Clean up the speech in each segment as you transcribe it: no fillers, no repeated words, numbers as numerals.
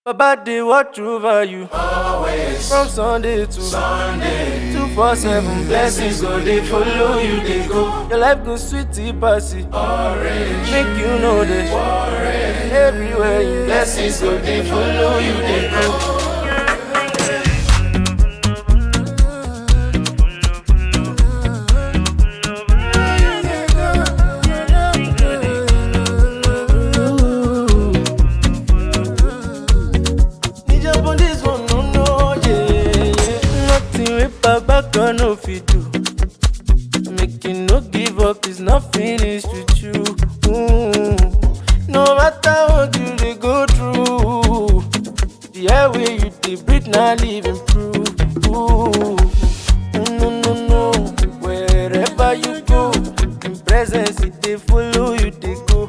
Baba dey watch over you Always from Sunday to Sunday. 247 blessings go dey follow you dey go. Your life go sweet passy, Orange, make you know that orange. everywhere you Blessings go dey follow you dey go. Need jump on this one, no, no, yeah. Nothing wey Baba God no fit do. Make you no give up, it's not finished with you. No matter what you dey go through, the air wey you dey breathe na living proof. No, no, no, wherever you go, in presence it dey follow you dey go.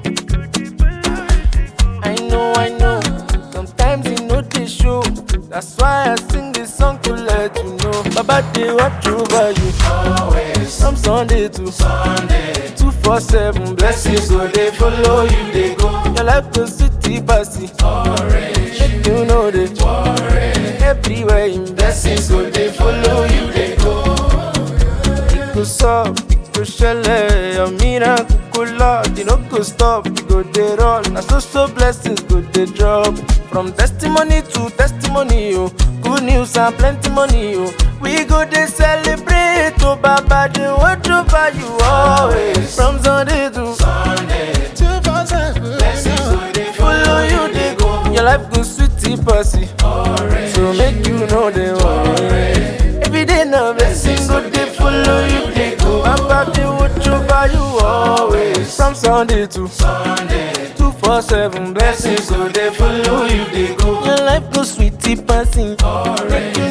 I know, sometimes it no dey show. That's why I sing this song to let you know. Baba dey watch over you Always from Sunday to Sunday. 247 blessings go dey follow you dey go. Your life go sweet passy, Orange, make you know that orange. everywhere in Blessings go dey follow you dey go. it go sup, it go shele, your miracle go loud, it no go stop, it go dey run. Na so blessings go dey drop. From testimony to testimony, oh, good news and plenty money, oh. We go dey celebrate, oh, Baba dey watch over you always. From Sunday to Sunday. Blessings go dey follow you dey go. Your life go sweet passy, Orange, so make you know the worry. Every day na blessing go dey follow you dey go. Baba dey watch over you always. From Sunday to Sunday. 247 blessings Blessings go dey follow you dey go. your life go sweet passing. Orange,